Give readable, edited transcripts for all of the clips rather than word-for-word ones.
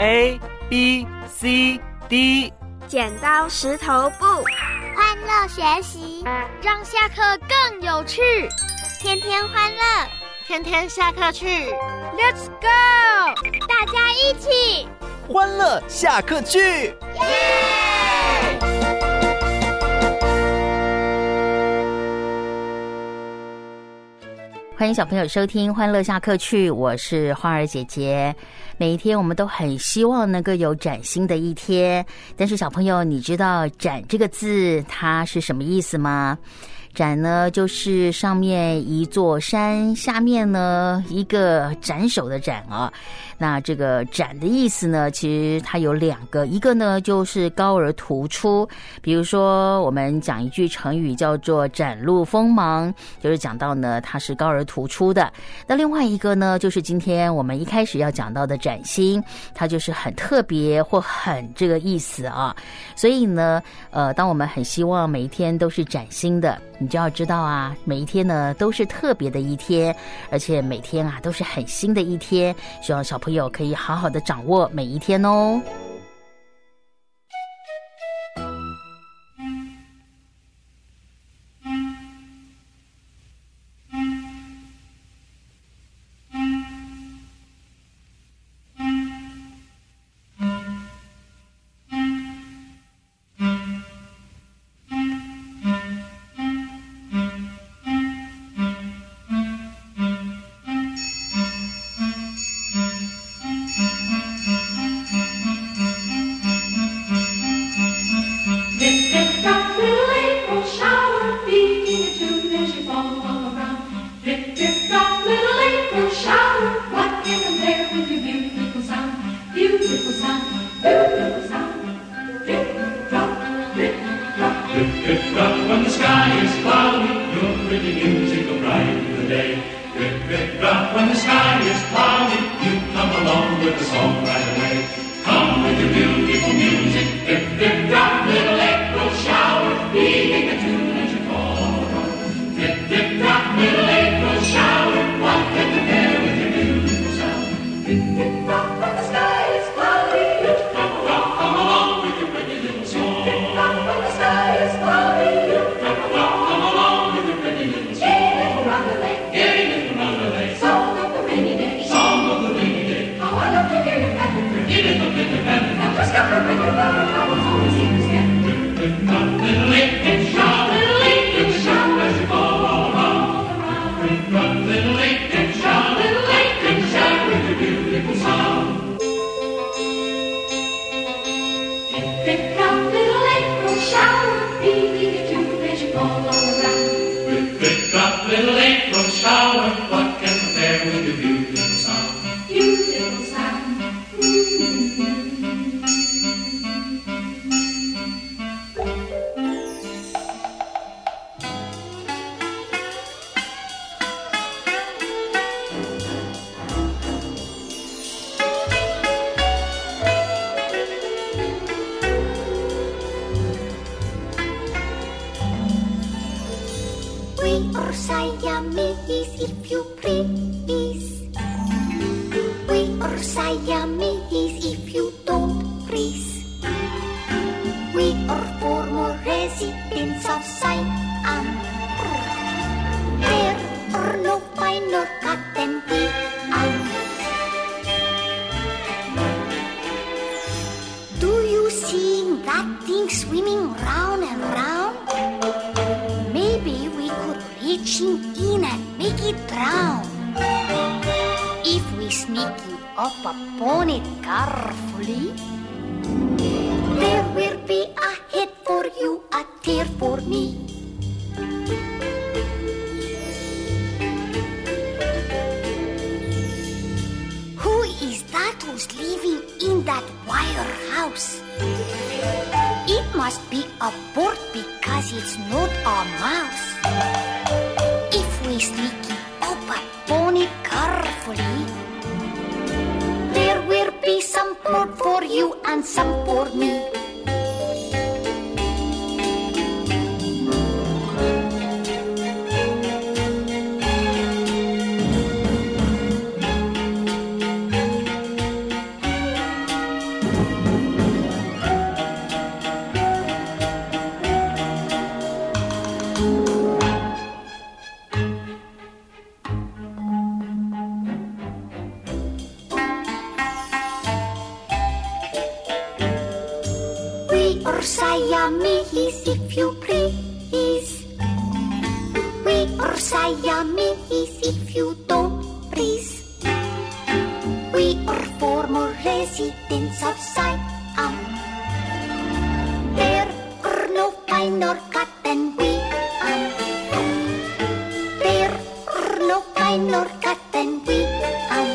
A B C D， 剪刀石头布， 欢乐学习， 让下课更有趣， 天天欢乐， 天天下课去 Let's go， 大家一起欢乐下课去，耶！ 欢迎小朋友收听欢乐下课去，我是花儿姐姐。每一天我们都很希望能够有崭新的一天，但是小朋友，你知道崭这个字它是什么意思吗？展呢，就是上面一座山，下面呢一个斩首的斩啊。那这个展的意思呢，其实它有两个，一个呢就是高而突出，比如说我们讲一句成语叫做展露锋芒，就是讲到呢它是高而突出的。那另外一个呢，就是今天我们一开始要讲到的崭新，它就是很特别或很这个意思啊。所以呢，当我们很希望每一天都是崭新的，你就要知道啊，每一天呢都是特别的一天，而且每天啊都是很新的一天，希望小朋友可以好好的掌握每一天哦。 are Siamese, if you please. We are Siamese, if you don't please. We are former residents of Siam. There are no finer cut than we are. There are no finer cut than we are.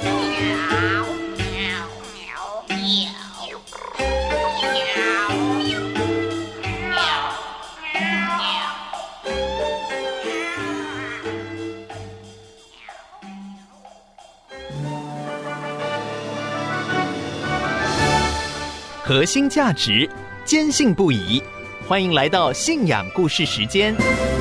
核心价值，坚信不疑。欢迎来到信仰故事时间。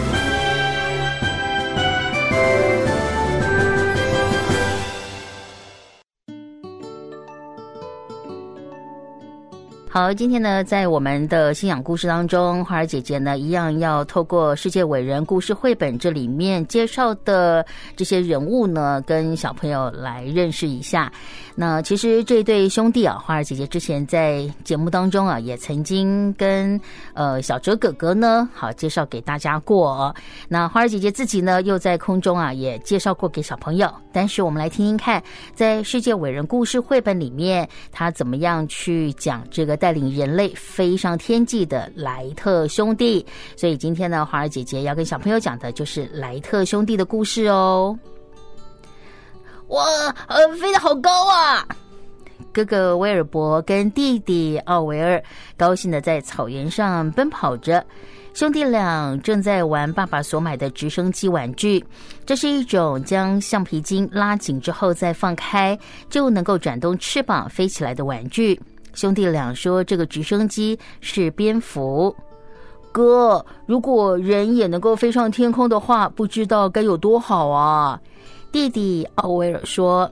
好，今天呢，在我们的信仰故事当中，花儿姐姐呢，一样要透过世界伟人故事绘本这里面介绍的这些人物呢，跟小朋友来认识一下。那其实这对兄弟啊，花儿姐姐之前在节目当中啊，也曾经跟小哲哥哥呢，好介绍给大家过。那花儿姐姐自己呢，又在空中啊，也介绍过给小朋友。但是我们来听听看，在世界伟人故事绘本里面，他怎么样去讲这个带领人类飞上天际的莱特兄弟。所以今天呢，花儿姐姐要跟小朋友讲的就是莱特兄弟的故事哦。哇，飞得好高啊！哥哥威尔伯跟弟弟奥维尔高兴地在草原上奔跑着。兄弟俩正在玩爸爸所买的直升机玩具，这是一种将橡皮筋拉紧之后再放开，就能够转动翅膀飞起来的玩具。兄弟俩说这个直升机是蝙蝠。哥，如果人也能够飞上天空的话，不知道该有多好啊！弟弟奥威尔说，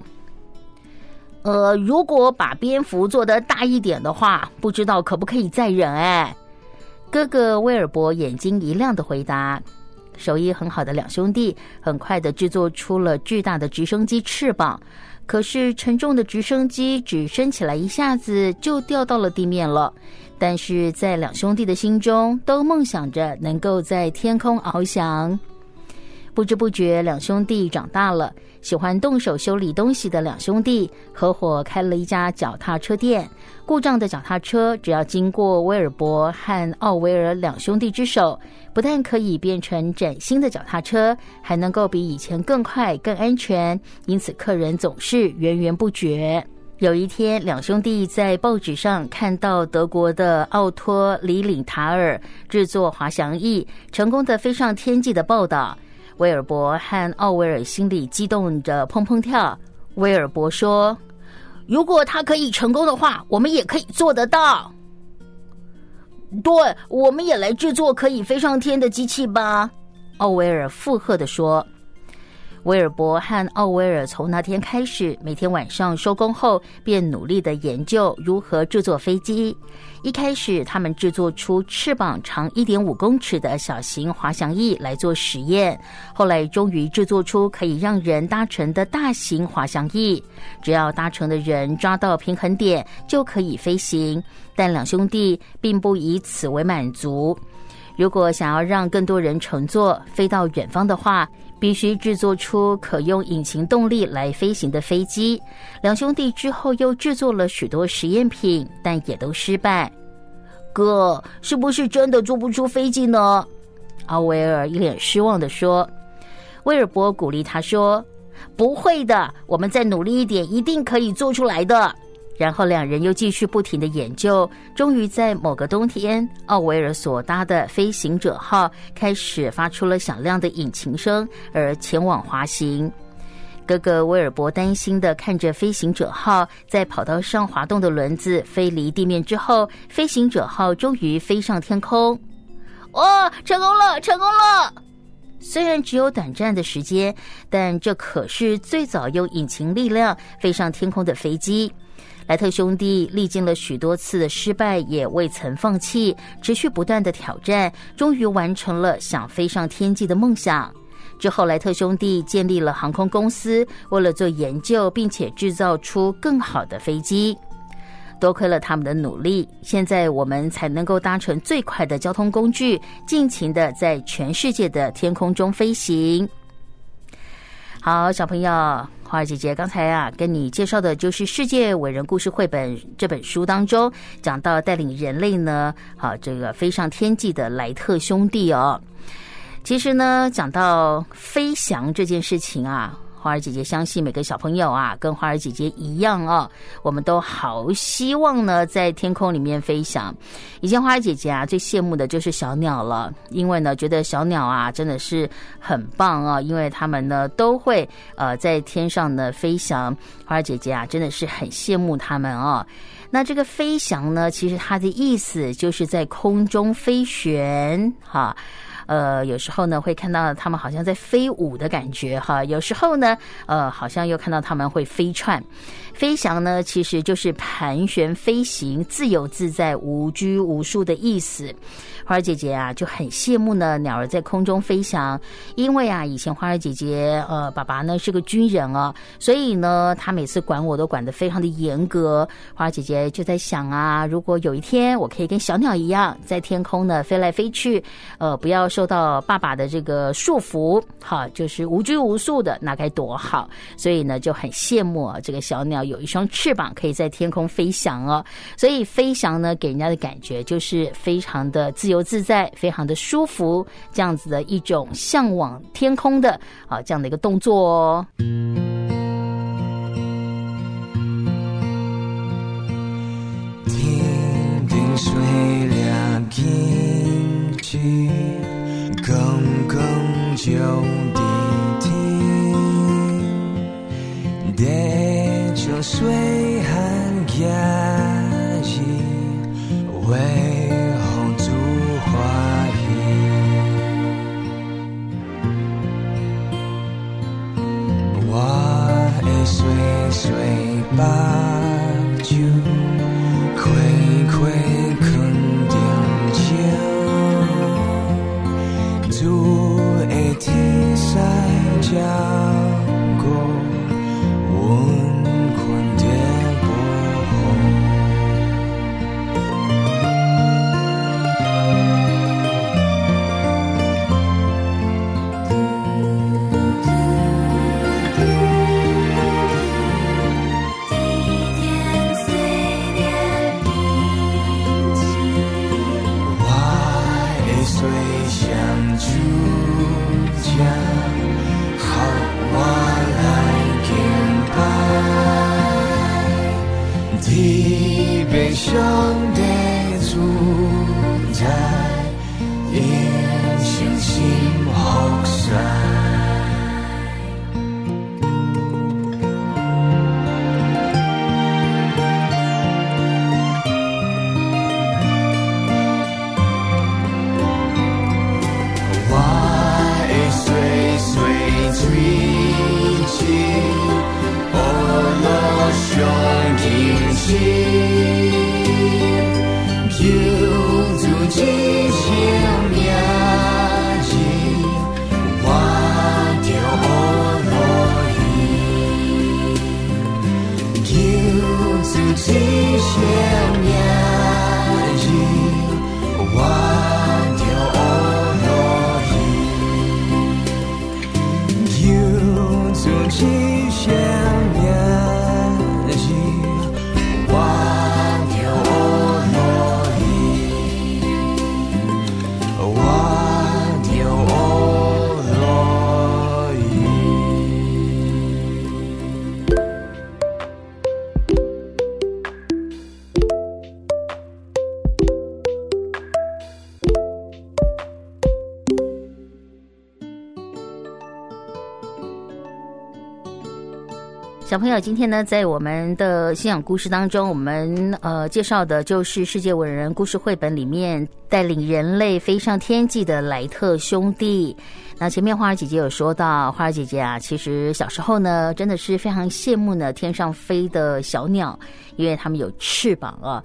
如果把蝙蝠做得大一点的话，不知道可不可以载人哎。哥哥威尔伯眼睛一亮的回答。手艺很好的两兄弟很快的制作出了巨大的直升机翅膀，可是沉重的直升机只升起来一下子就掉到了地面了。但是在两兄弟的心中都梦想着能够在天空翱翔。不知不觉两兄弟长大了，喜欢动手修理东西的两兄弟合伙开了一家脚踏车店。故障的脚踏车只要经过威尔伯和奥维尔两兄弟之手，不但可以变成崭新的脚踏车，还能够比以前更快更安全，因此客人总是源源不绝。有一天，两兄弟在报纸上看到德国的奥托·里领塔尔制作滑翔翼成功的飞上天际的报道。威尔伯和奥维尔心里激动着砰砰跳。威尔伯说，如果他可以成功的话，我们也可以做得到。对，我们也来制作可以飞上天的机器吧，奥维尔附和地说。威尔伯和奥维尔从那天开始，每天晚上收工后便努力地研究如何制作飞机。一开始他们制作出翅膀长 1.5 公尺的小型滑翔翼来做实验，后来终于制作出可以让人搭乘的大型滑翔翼，只要搭乘的人抓到平衡点就可以飞行。但两兄弟并不以此为满足，如果想要让更多人乘坐飞到远方的话，必须制作出可用引擎动力来飞行的飞机。两兄弟之后又制作了许多实验品，但也都失败。哥，是不是真的做不出飞机呢？奥维尔一脸失望地说。威尔伯鼓励他说，不会的，我们再努力一点，一定可以做出来的。然后两人又继续不停的研究，终于在某个冬天，奥维尔所搭的飞行者号开始发出了响亮的引擎声，而前往滑行。哥哥威尔伯担心地看着飞行者号在跑道上滑动的轮子飞离地面之后，飞行者号终于飞上天空。哦，成功了，成功了！虽然只有短暂的时间，但这可是最早用引擎力量飞上天空的飞机。莱特兄弟历经了许多次的失败，也未曾放弃，持续不断的挑战，终于完成了想飞上天际的梦想。之后，莱特兄弟建立了航空公司，为了做研究，并且制造出更好的飞机。 多亏了他们的努力，现在我们才能够搭乘最快的交通工具，尽情的在全世界的天空中飞行。好，小朋友，花儿姐姐刚才跟你介绍的就是《世界伟人故事绘本》这本书当中讲到带领人类呢，这个飞上天际的莱特兄弟哦。其实呢，讲到飞翔这件事情花儿姐姐相信每个小朋友跟花儿姐姐一样我们都好希望呢在天空里面飞翔。以前花儿姐姐最羡慕的就是小鸟了，因为呢觉得小鸟真的是很棒因为他们呢都会在天上呢飞翔。花儿姐姐真的是很羡慕他们那这个飞翔呢，其实它的意思就是在空中飞旋有时候呢会看到他们好像在飞舞的感觉有时候呢好像又看到他们会飞窜。飞翔呢其实就是盘旋飞行，自由自在，无拘无束的意思。花儿姐姐就很羡慕呢鸟儿在空中飞翔，因为以前花儿姐姐爸爸呢是个军人所以呢他每次管我都管得非常的严格。花儿姐姐就在想如果有一天我可以跟小鸟一样在天空呢飞来飞去，不要受到爸爸的这个束缚就是无拘无束的，那该多好。所以呢就很羡慕这个小鸟有一双翅膀可以在天空飞翔所以飞翔呢给人家的感觉就是非常的自由自在，非常的舒服，这样子的一种向往天空的这样的一个动作天顶水亮天气刚刚就地天地上水寒假日为红烛花我的水水把酒快快放点情主的天使照顾阮困在无风上帝主宰，因信心福塞。我的水水水晶，乌罗上天星。救主之生命是我着乌罗伊，救主之生命是我着乌罗伊，救主之生命是我。 小朋友，今天呢，在我们的信仰故事当中，我们介绍的就是世界伟人故事绘本里面带领人类飞上天际的莱特兄弟。那前面花儿姐姐有说到，花儿姐姐其实小时候呢，真的是非常羡慕呢天上飞的小鸟，因为他们有翅膀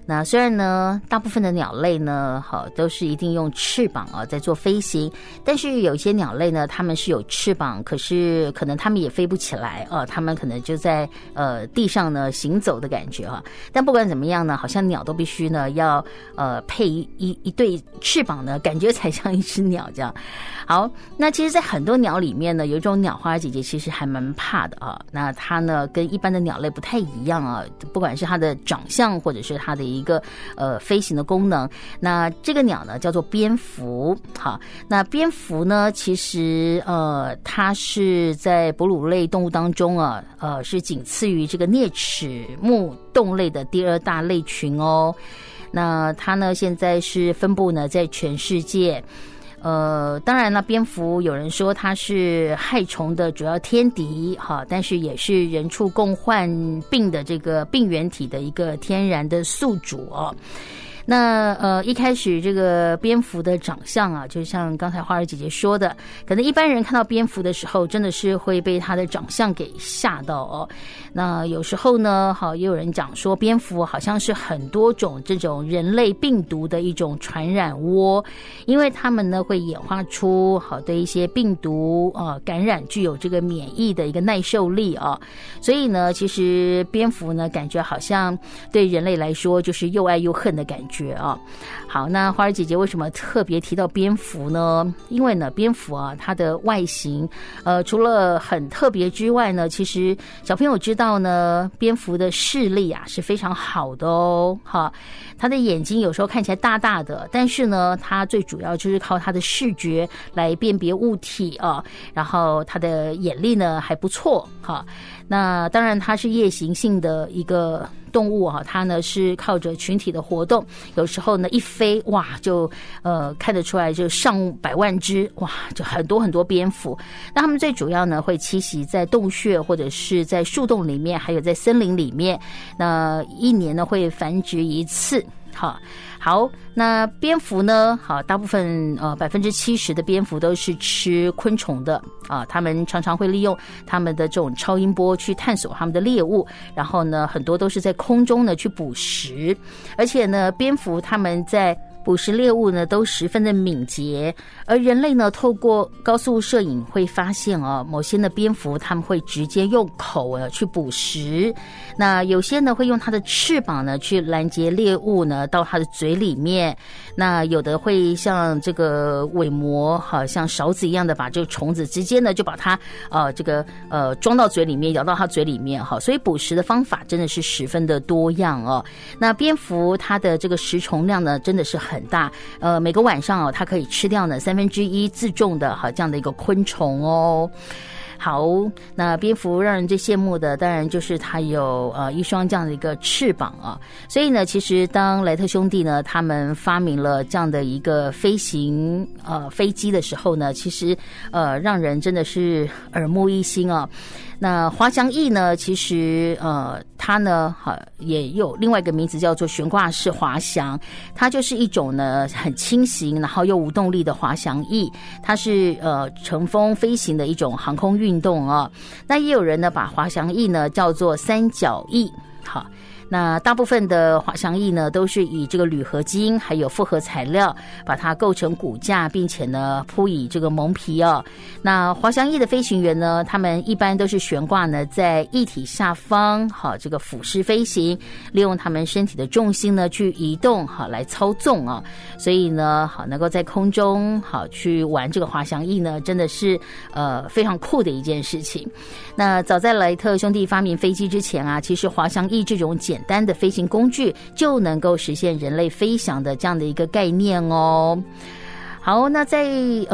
那虽然呢，大部分的鸟类呢，都是一定用翅膀在做飞行，但是有一些鸟类呢，它们是有翅膀，可是可能它们也飞不起来它们可能就在地上呢行走的感觉但不管怎么样呢，好像鸟都必须呢要配一对翅膀呢，感觉才像一只鸟这样。好，那其实在很多鸟里面呢，有一种鸟花儿姐姐其实还蛮怕的那它呢跟一般的鸟类不太一样不管是它的长相或者是它的一个飞行的功能。那这个鸟呢叫做蝙蝠。好，那蝙蝠呢其实它是在哺乳类动物当中是仅次于这个啮齿目动类的第二大类群那它呢现在是分布呢在全世界。当然了，蝙蝠有人说它是害虫的主要天敌但是也是人畜共患病的这个病原体的一个天然的宿主那一开始这个蝙蝠的长相就像刚才花儿姐姐说的，可能一般人看到蝙蝠的时候真的是会被它的长相给吓到那有时候呢也有人讲说蝙蝠好像是很多种这种人类病毒的一种传染窝，因为它们呢会演化出对一些病毒感染具有这个免疫的一个耐受力所以呢其实蝙蝠呢感觉好像对人类来说就是又爱又恨的感觉好，那花儿姐姐为什么特别提到蝙蝠呢？因为呢蝙蝠它的外形除了很特别之外呢，其实小朋友知道呢蝙蝠的视力是非常好的它的眼睛有时候看起来大大的，但是呢它最主要就是靠它的视觉来辨别物体然后它的眼力呢还不错那当然它是夜行性的一个动物它呢是靠着群体的活动，有时候呢一飞就看得出来就上百万只就很多很多蝙蝠。那它们最主要呢会栖息在洞穴或者是在树洞里面，还有在森林里面，那一年呢会繁殖一次。好，那蝙蝠呢大部分70%的蝙蝠都是吃昆虫的他们常常会利用他们的这种超音波去探索他们的猎物，然后呢很多都是在空中呢去捕食，而且呢蝙蝠他们在捕食猎物呢都十分的敏捷，而人类呢透过高速摄影会发现某些的蝙蝠他们会直接用口去捕食，那有些呢会用它的翅膀呢去拦截猎物呢到它的嘴里面，那有的会像这个尾膜像勺子一样的把这个虫子直接呢就把它装到嘴里面，咬到它嘴里面所以捕食的方法真的是十分的多样那蝙蝠它的这个食虫量呢真的是很大，每个晚上它可以吃掉呢1/3自重的这样的一个昆虫好，那蝙蝠让人最羡慕的当然就是它有一双这样的一个翅膀所以呢其实当莱特兄弟呢他们发明了这样的一个飞行飞机的时候呢，其实让人真的是耳目一新那滑翔翼呢其实它呢也有另外一个名字叫做悬挂式滑翔，它就是一种呢很轻型然后又无动力的滑翔翼，它是乘风飞行的一种航空运动那也有人呢把滑翔翼呢叫做三角翼。那大部分的滑翔翼呢都是以这个铝合金还有复合材料把它构成骨架，并且呢铺以这个蒙皮那滑翔翼的飞行员呢他们一般都是悬挂呢在翼体下方这个俯视飞行，利用他们身体的重心呢去移动来操纵所以呢能够在空中去玩这个滑翔翼呢真的是非常酷的一件事情。那早在莱特兄弟发明飞机之前其实滑翔翼这种简单的飞行工具就能够实现人类飞翔的这样的一个概念好，那在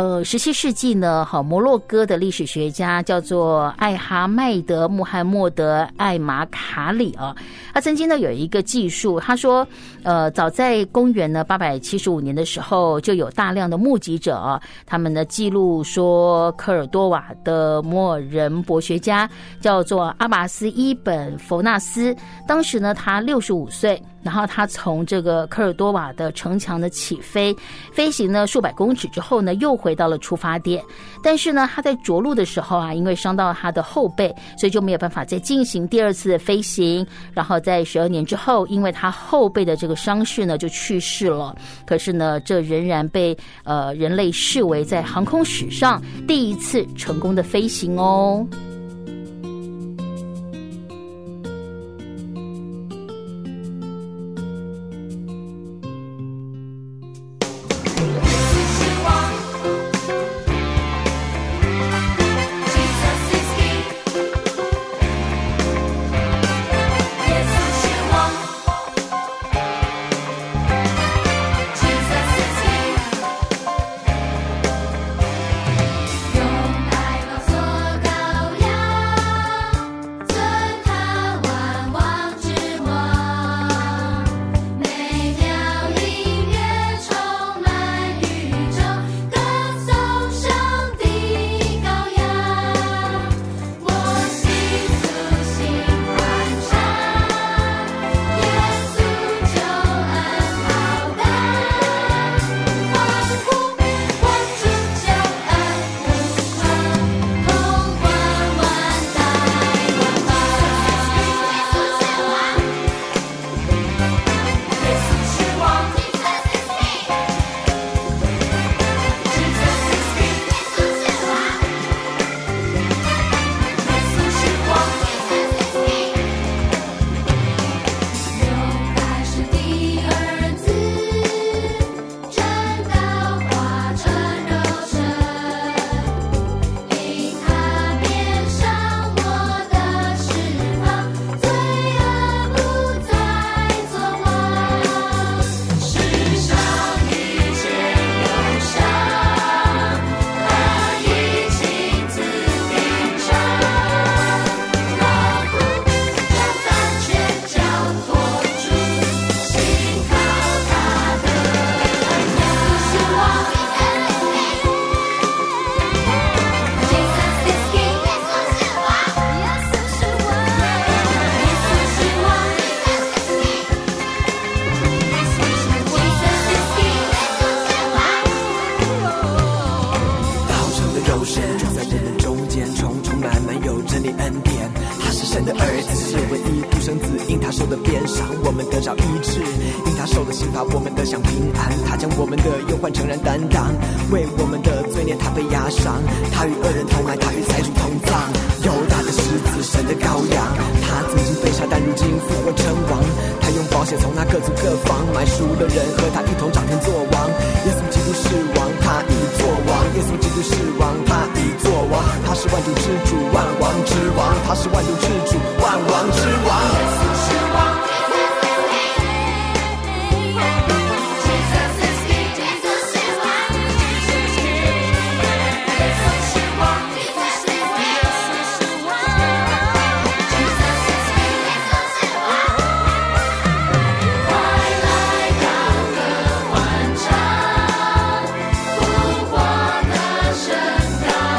17世纪呢摩洛哥的历史学家叫做艾哈迈德·穆罕默德·艾马卡里他曾经呢有一个记述，他说早在公元呢875年的时候，就有大量的目击者他们呢记录说科尔多瓦的摩尔人博学家叫做阿拔斯·伊本·佛纳斯，当时呢他65岁然后他从这个科尔多瓦的城墙呢起飞，飞行呢数百公尺之后呢，又回到了出发点。但是呢，他在着陆的时候啊，因为伤到了他的后背，所以就没有办法再进行第二次的飞行。然后在12年之后，因为他后背的这个伤势呢，就去世了。可是呢，这仍然被人类视为在航空史上第一次成功的飞行哦。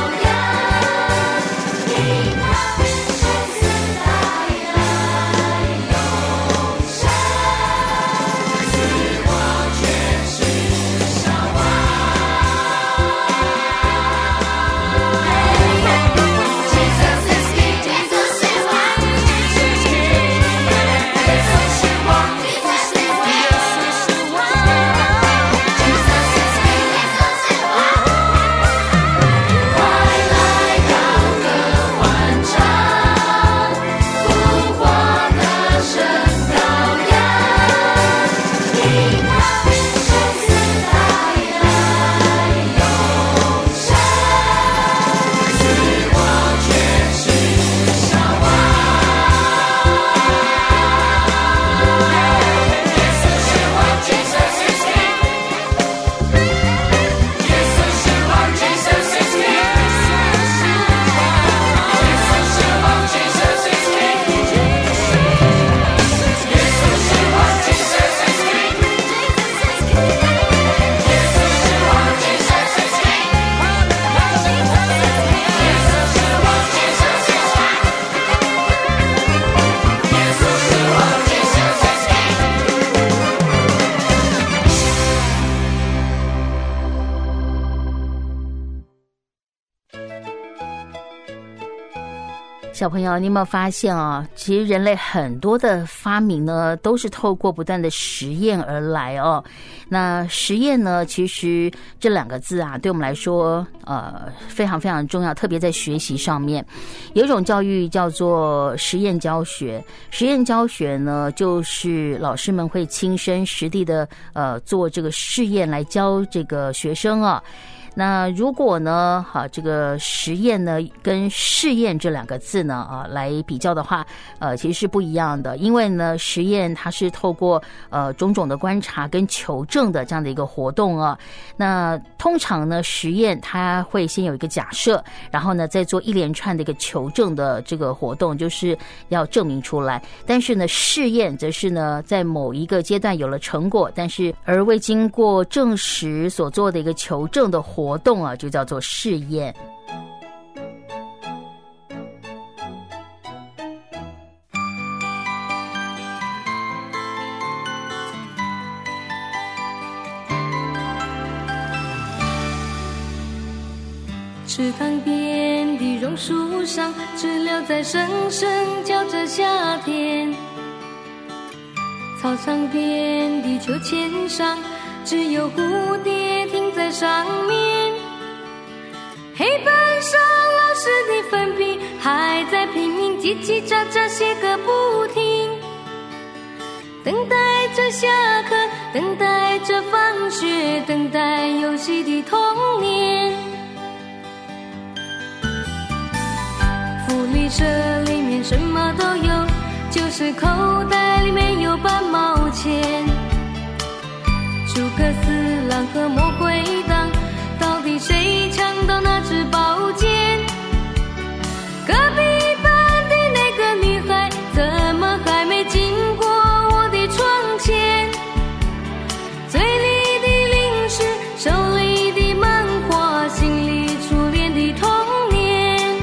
来小朋友，你有没有发现啊？其实人类很多的发明呢，都是透过不断的实验而来哦。那实验呢，其实这2个字啊，对我们来说，非常非常重要，特别在学习上面。有一种教育叫做实验教学。实验教学呢，就是老师们会亲身实地的做这个试验来教这个学生啊。那如果呢，这个实验呢跟试验这2个字呢来比较的话，其实是不一样的。因为呢，实验它是透过种种的观察跟求证的这样的一个活动啊。那通常呢，实验它会先有一个假设，然后呢再做一连串的一个求证的这个活动，就是要证明出来。但是呢，试验则是呢在某一个阶段有了成果，但是而未经过证实所做的一个求证的活动啊，就叫做试验。 池塘边的榕树上，知了在声声叫着夏天。操场边的秋千上，只有蝴蝶停在上面。黑板上老师的粉笔还在拼命叽叽喳喳写个不停。等待着下课，等待着放学，等待游戏的童年。福利社里面什么都有，就是口袋里面有半毛钱。诸葛四郎和魔鬼党，到底谁抢到那支宝剑？隔壁班的那个女孩，怎么还没经过我的窗前？嘴里的零食，手里的漫画，心里初恋的童年。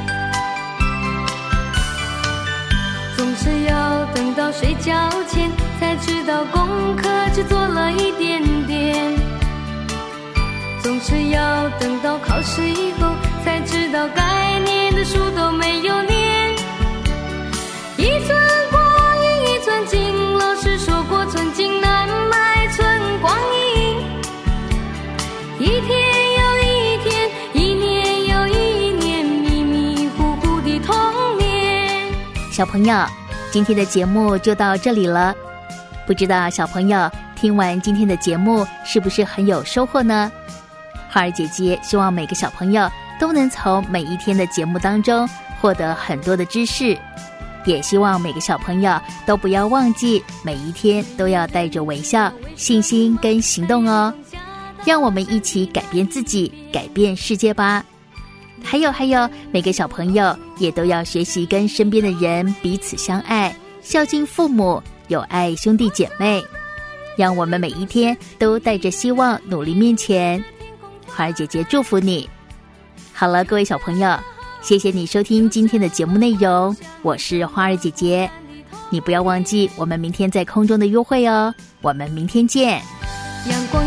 总是要等到睡觉前，才知道功课只做了一点点。总是要等到考试以后，才知道该念的书都没有念。一寸光阴一寸金，老师说过寸金难买寸光阴。一天又一天，一年又一年，迷迷糊糊的童年。 小朋友，今天的节目就到这里了。不知道小朋友听完今天的节目是不是很有收获呢？花儿姐姐希望每个小朋友都能从每一天的节目当中获得很多的知识，也希望每个小朋友都不要忘记每一天都要带着微笑、信心跟行动哦。让我们一起改变自己，改变世界吧。还有，每个小朋友也都要学习跟身边的人彼此相爱，孝敬父母，友爱兄弟姐妹。让我们每一天都带着希望努力面前。花儿姐姐祝福你。好了，各位小朋友，谢谢你收听今天的节目内容，我是花儿姐姐。你不要忘记我们明天在空中的约会哦，我们明天见。 阳光